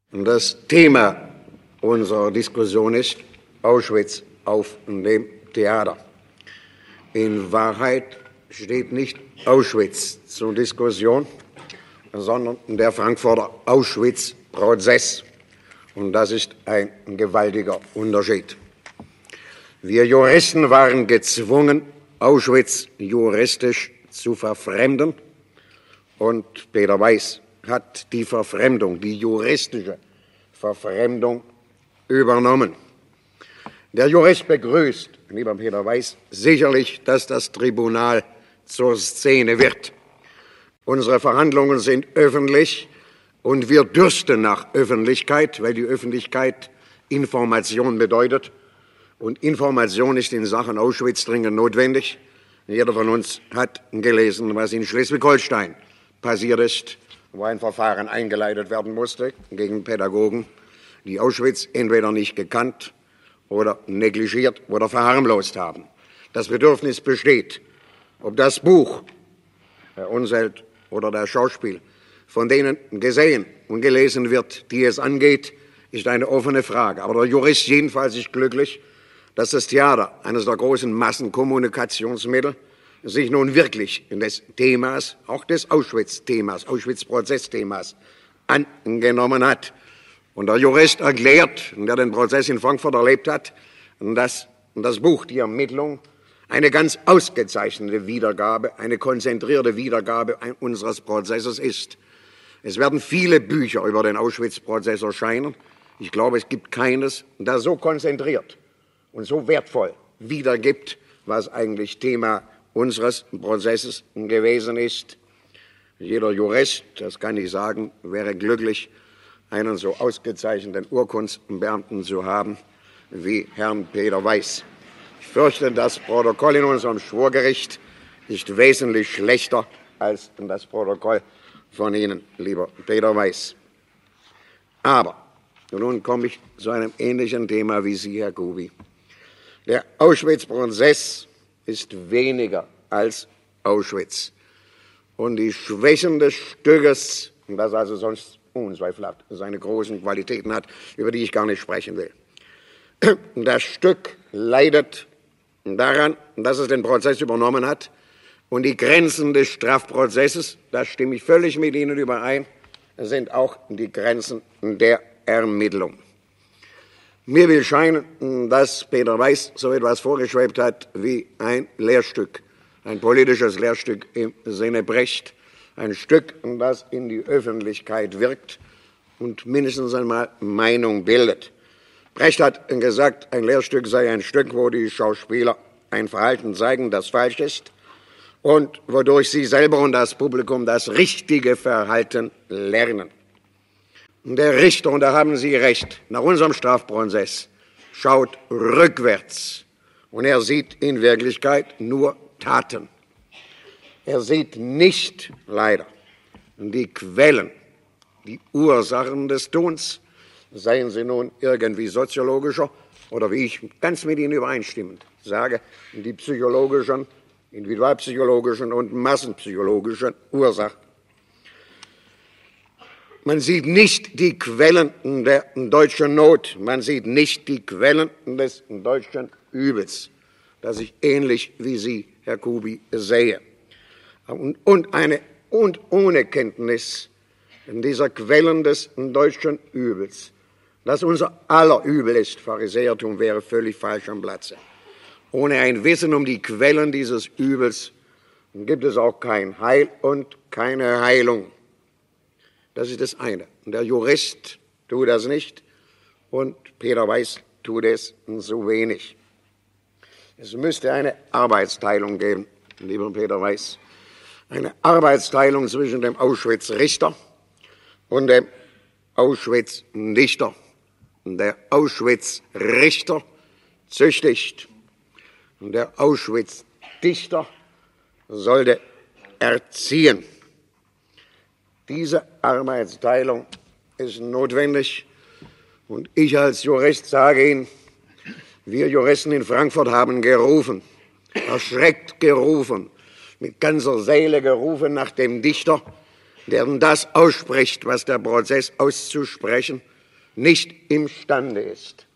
Das Thema unserer Diskussion ist Auschwitz auf dem Theater. In Wahrheit steht nicht Auschwitz zur Diskussion, sondern der Frankfurter Auschwitz-Prozess. Und das ist ein gewaltiger Unterschied. Wir Juristen waren gezwungen, Auschwitz juristisch zu verfremden. Und Peter Weiß hat die Verfremdung, die juristische Verfremdung übernommen. Der Jurist begrüßt, lieber Peter Weiß, sicherlich, dass das Tribunal zur Szene wird. Unsere Verhandlungen sind öffentlich und wir dürsten nach Öffentlichkeit, weil die Öffentlichkeit Information bedeutet. Und Information ist in Sachen Auschwitz dringend notwendig. Jeder von uns hat gelesen, was in Schleswig-Holstein passiert ist, wo ein Verfahren eingeleitet werden musste gegen Pädagogen, die Auschwitz entweder nicht gekannt oder negligiert oder verharmlost haben. Das Bedürfnis besteht, ob das Buch, der Unseld oder der Schauspiel, von denen gesehen und gelesen wird, die es angeht, ist eine offene Frage. Aber der Jurist jedenfalls ist glücklich, dass das Theater, eines der großen Massenkommunikationsmittel, sich nun wirklich des Themas, auch des Auschwitz-Themas, Auschwitz-Prozess-Themas angenommen hat. Und der Jurist erklärt, der den Prozess in Frankfurt erlebt hat, dass das Buch, die Ermittlung, eine ganz ausgezeichnete Wiedergabe, eine konzentrierte Wiedergabe unseres Prozesses ist. Es werden viele Bücher über den Auschwitz-Prozess erscheinen. Ich glaube, es gibt keines, das so konzentriert und so wertvoll wiedergibt, was eigentlich Thema unseres Prozesses gewesen ist. Jeder Jurist, das kann ich sagen, wäre glücklich, einen so ausgezeichneten Urkundsbeamten zu haben wie Herrn Peter Weiß. Ich fürchte, das Protokoll in unserem Schwurgericht ist wesentlich schlechter als das Protokoll von Ihnen, lieber Peter Weiß. Aber nun komme ich zu einem ähnlichen Thema wie Sie, Herr Kubi. Der Auschwitz-Prozess ist weniger als Auschwitz. Und die Schwächen des Stückes, das also sonst unzweifelhaft seine großen Qualitäten hat, über die ich gar nicht sprechen will. Das Stück leidet daran, dass es den Prozess übernommen hat und die Grenzen des Strafprozesses, da stimme ich völlig mit Ihnen überein, sind auch die Grenzen der Ermittlung. Mir will scheinen, dass Peter Weiß so etwas vorgeschwebt hat wie ein Lehrstück, ein politisches Lehrstück im Sinne Brecht, ein Stück, das in die Öffentlichkeit wirkt und mindestens einmal Meinung bildet. Brecht hat gesagt, ein Lehrstück sei ein Stück, wo die Schauspieler ein Verhalten zeigen, das falsch ist und wodurch sie selber und das Publikum das richtige Verhalten lernen. Der Richter, und da haben Sie recht, nach unserem Strafprozess schaut rückwärts und er sieht in Wirklichkeit nur Taten. Er sieht nicht, leider, die Quellen, die Ursachen des Tuns, seien sie nun irgendwie soziologischer oder wie ich ganz mit Ihnen übereinstimmend sage, die psychologischen, individualpsychologischen und massenpsychologischen Ursachen. Man sieht nicht die Quellen der deutschen Not, man sieht nicht die Quellen des deutschen Übels, das ich ähnlich wie Sie, Herr Kubi, sehe. Und ohne Kenntnis dieser Quellen des deutschen Übels, das unser aller Übel ist, Pharisäertum wäre völlig falsch am Platze. Ohne ein Wissen um die Quellen dieses Übels gibt es auch kein Heil und keine Heilung. Das ist das eine. Und der Jurist tut das nicht und Peter Weiß tut es so wenig. Es müsste eine Arbeitsteilung geben, lieber Peter Weiß. Eine Arbeitsteilung zwischen dem Auschwitz-Richter und dem Auschwitz-Dichter. Der Auschwitz-Richter züchtigt und der Auschwitz-Dichter sollte erziehen. Diese Arbeitsteilung ist notwendig und ich als Jurist sage Ihnen, wir Juristen in Frankfurt haben gerufen, erschreckt gerufen, mit ganzer Seele gerufen nach dem Dichter, der das ausspricht, was der Prozess auszusprechen nicht imstande ist,